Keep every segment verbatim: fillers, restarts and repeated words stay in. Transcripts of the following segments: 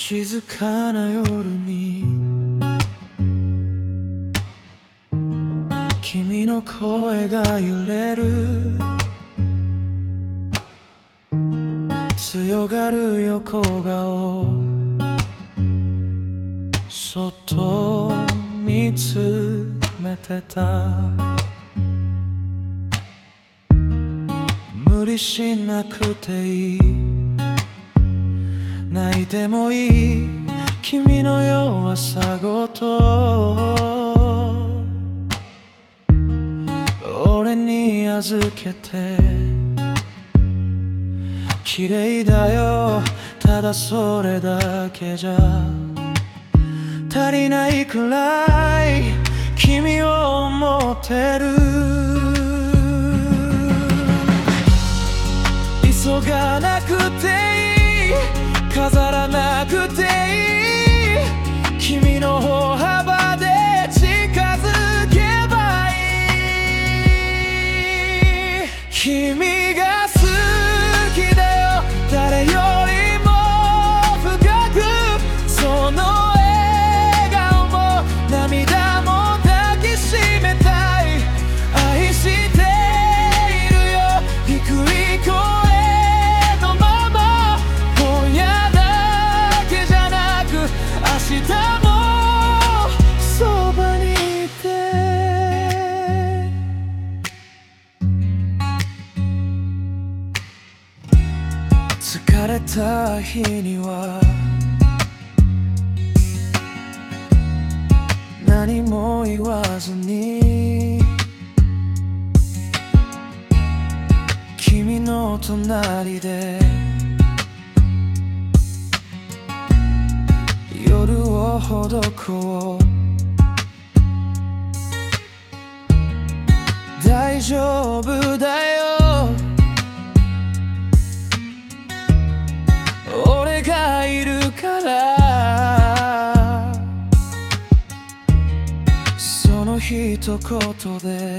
静かな夜に君の声が揺れる。強がる横顔そっと見つめてた。無理しなくていい、泣いてもいい君の弱さごと俺に預けて。綺麗だよただそれだけじゃ足りないくらい君を思ってる。急がなくていい、飾らなくていい、君の歩幅で近づけばいい。君が好きだよ誰よりも深く、その笑顔も涙も抱きしめたい。愛しているよ低い声疲れた日には何も言わずに君の隣で夜をほどこう。大丈夫だよ俺がいるから、その一言で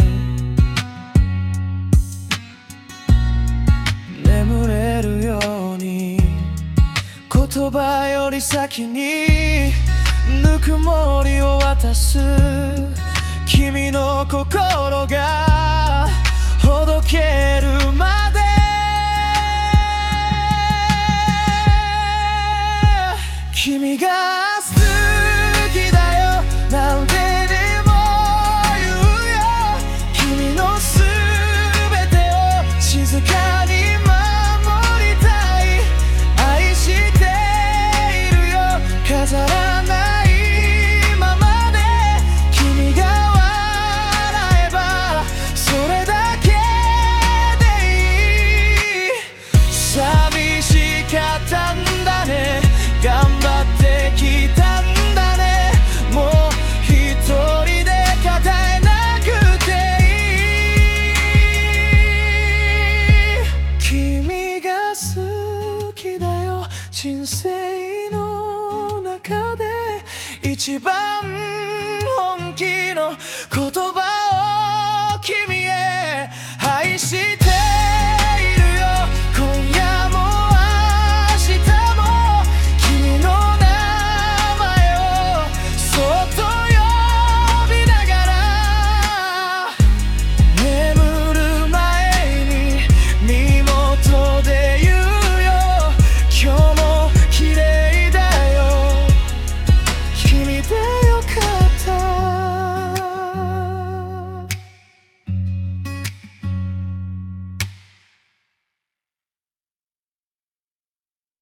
眠れるように、言葉より先にぬくもりを渡す。君の心がほどけるまで君が